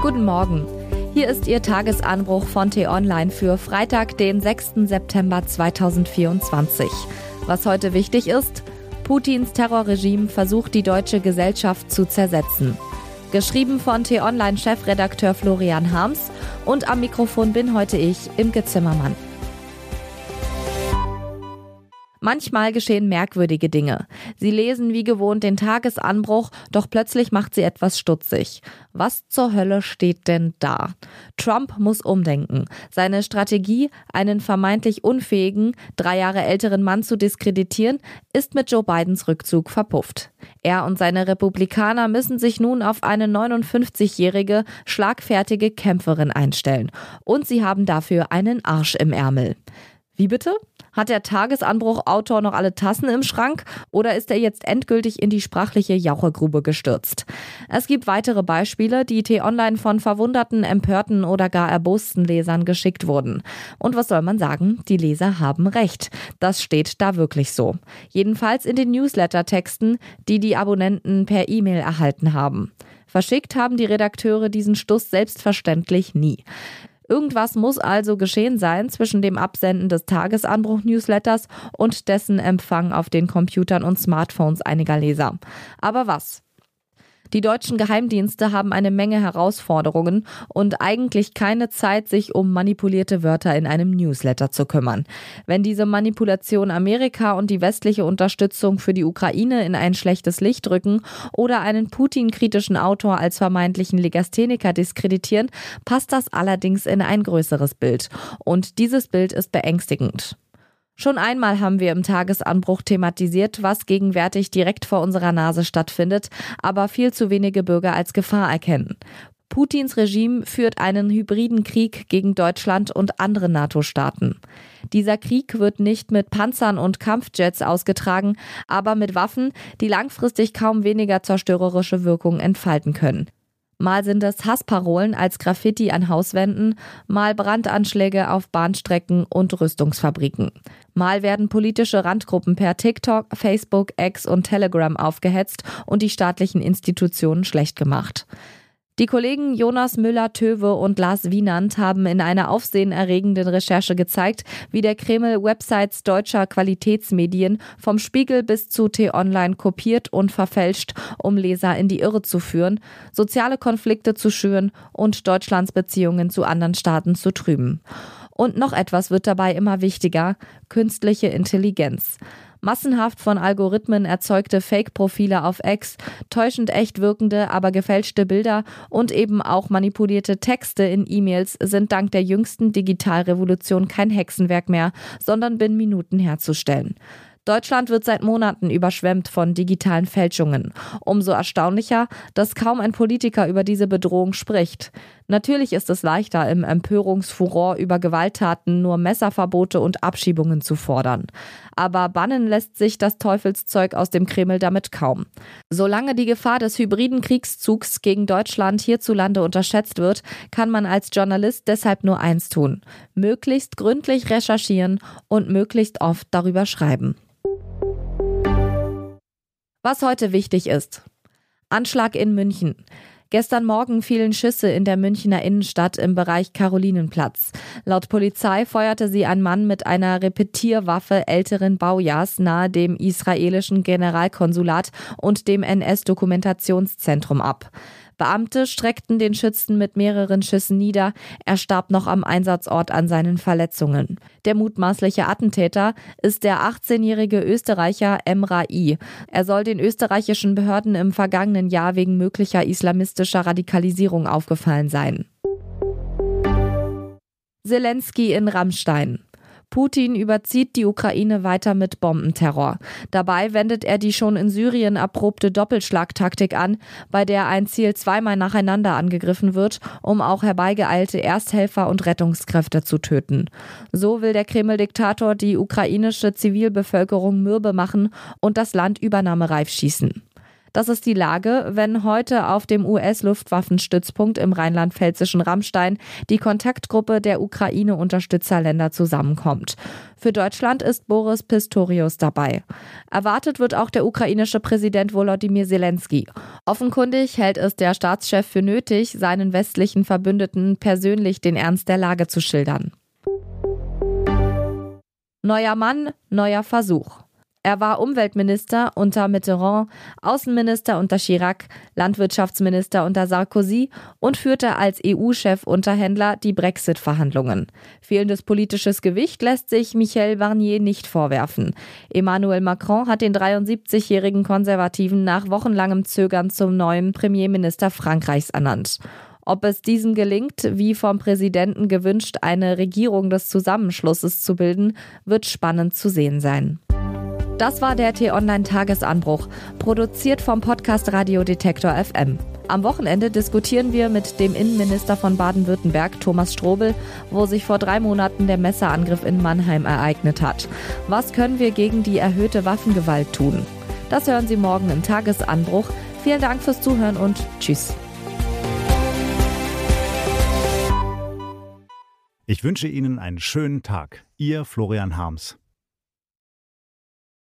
Guten Morgen. Hier ist Ihr Tagesanbruch von T-Online für Freitag, den 6. September 2024. Was heute wichtig ist: Putins Terrorregime versucht, die deutsche Gesellschaft zu zersetzen. Geschrieben von T-Online-Chefredakteur Florian Harms, und am Mikrofon bin heute ich, Imke Zimmermann. Manchmal geschehen merkwürdige Dinge. Sie lesen wie gewohnt den Tagesanbruch, doch plötzlich macht sie etwas stutzig. Was zur Hölle steht denn da? Trump muss umdenken. Seine Strategie, einen vermeintlich unfähigen, 3 Jahre älteren Mann zu diskreditieren, ist mit Joe Bidens Rückzug verpufft. Er und seine Republikaner müssen sich nun auf eine 59-jährige, schlagfertige Kämpferin einstellen. Und sie haben dafür einen Arsch im Ärmel. Wie bitte? Hat der Tagesanbruch-Autor noch alle Tassen im Schrank oder ist er jetzt endgültig in die sprachliche Jauchegrube gestürzt? Es gibt weitere Beispiele, die T-Online von verwunderten, empörten oder gar erbosten Lesern geschickt wurden. Und was soll man sagen? Die Leser haben recht. Das steht da wirklich so. Jedenfalls in den Newsletter-Texten, die die Abonnenten per E-Mail erhalten haben. Verschickt haben die Redakteure diesen Stuss selbstverständlich nie. Irgendwas muss also geschehen sein zwischen dem Absenden des Tagesanbruch-Newsletters und dessen Empfang auf den Computern und Smartphones einiger Leser. Aber was? Die deutschen Geheimdienste haben eine Menge Herausforderungen und eigentlich keine Zeit, sich um manipulierte Wörter in einem Newsletter zu kümmern. Wenn diese Manipulation Amerika und die westliche Unterstützung für die Ukraine in ein schlechtes Licht rücken oder einen Putin-kritischen Autor als vermeintlichen Legastheniker diskreditieren, passt das allerdings in ein größeres Bild. Und dieses Bild ist beängstigend. Schon einmal haben wir im Tagesanbruch thematisiert, was gegenwärtig direkt vor unserer Nase stattfindet, aber viel zu wenige Bürger als Gefahr erkennen. Putins Regime führt einen hybriden Krieg gegen Deutschland und andere NATO-Staaten. Dieser Krieg wird nicht mit Panzern und Kampfjets ausgetragen, aber mit Waffen, die langfristig kaum weniger zerstörerische Wirkung entfalten können. Mal sind es Hassparolen als Graffiti an Hauswänden, mal Brandanschläge auf Bahnstrecken und Rüstungsfabriken. Mal werden politische Randgruppen per TikTok, Facebook, X und Telegram aufgehetzt und die staatlichen Institutionen schlecht gemacht. Die Kollegen Jonas Müller-Töwe und Lars Wienand haben in einer aufsehenerregenden Recherche gezeigt, wie der Kreml Websites deutscher Qualitätsmedien vom Spiegel bis zu T-Online kopiert und verfälscht, um Leser in die Irre zu führen, soziale Konflikte zu schüren und Deutschlands Beziehungen zu anderen Staaten zu trüben. Und noch etwas wird dabei immer wichtiger: künstliche Intelligenz. Massenhaft von Algorithmen erzeugte Fake-Profile auf X, täuschend echt wirkende, aber gefälschte Bilder und eben auch manipulierte Texte in E-Mails sind dank der jüngsten Digitalrevolution kein Hexenwerk mehr, sondern binnen Minuten herzustellen. Deutschland wird seit Monaten überschwemmt von digitalen Fälschungen. Umso erstaunlicher, dass kaum ein Politiker über diese Bedrohung spricht. Natürlich ist es leichter, im Empörungsfuror über Gewalttaten nur Messerverbote und Abschiebungen zu fordern. Aber bannen lässt sich das Teufelszeug aus dem Kreml damit kaum. Solange die Gefahr des hybriden Kriegszugs gegen Deutschland hierzulande unterschätzt wird, kann man als Journalist deshalb nur eins tun: möglichst gründlich recherchieren und möglichst oft darüber schreiben. Was heute wichtig ist: Anschlag in München. Gestern Morgen fielen Schüsse in der Münchner Innenstadt im Bereich Karolinenplatz. Laut Polizei feuerte sie ein Mann mit einer Repetierwaffe älteren Baujahrs nahe dem israelischen Generalkonsulat und dem NS-Dokumentationszentrum ab. Beamte streckten den Schützen mit mehreren Schüssen nieder. Er starb noch am Einsatzort an seinen Verletzungen. Der mutmaßliche Attentäter ist der 18-jährige Österreicher Emrah I. Er soll den österreichischen Behörden im vergangenen Jahr wegen möglicher islamistischer Radikalisierung aufgefallen sein. Zelensky in Rammstein. Putin überzieht die Ukraine weiter mit Bombenterror. Dabei wendet er die schon in Syrien erprobte Doppelschlagtaktik an, bei der ein Ziel zweimal nacheinander angegriffen wird, um auch herbeigeeilte Ersthelfer und Rettungskräfte zu töten. So will der Kreml-Diktator die ukrainische Zivilbevölkerung mürbe machen und das Land übernahmereif schießen. Das ist die Lage, wenn heute auf dem US-Luftwaffenstützpunkt im rheinland-pfälzischen Ramstein die Kontaktgruppe der Ukraine-Unterstützerländer zusammenkommt. Für Deutschland ist Boris Pistorius dabei. Erwartet wird auch der ukrainische Präsident Volodymyr Zelensky. Offenkundig hält es der Staatschef für nötig, seinen westlichen Verbündeten persönlich den Ernst der Lage zu schildern. Neuer Mann, neuer Versuch. Er war Umweltminister unter Mitterrand, Außenminister unter Chirac, Landwirtschaftsminister unter Sarkozy und führte als EU-Chef-Unterhändler die Brexit-Verhandlungen. Fehlendes politisches Gewicht lässt sich Michel Barnier nicht vorwerfen. Emmanuel Macron hat den 73-jährigen Konservativen nach wochenlangem Zögern zum neuen Premierminister Frankreichs ernannt. Ob es diesem gelingt, wie vom Präsidenten gewünscht, eine Regierung des Zusammenschlusses zu bilden, wird spannend zu sehen sein. Das war der T-Online-Tagesanbruch, produziert vom Podcast Radio Detektor FM. Am Wochenende diskutieren wir mit dem Innenminister von Baden-Württemberg, Thomas Strobel, wo sich vor 3 Monaten der Messerangriff in Mannheim ereignet hat. Was können wir gegen die erhöhte Waffengewalt tun? Das hören Sie morgen im Tagesanbruch. Vielen Dank fürs Zuhören und tschüss. Ich wünsche Ihnen einen schönen Tag. Ihr Florian Harms.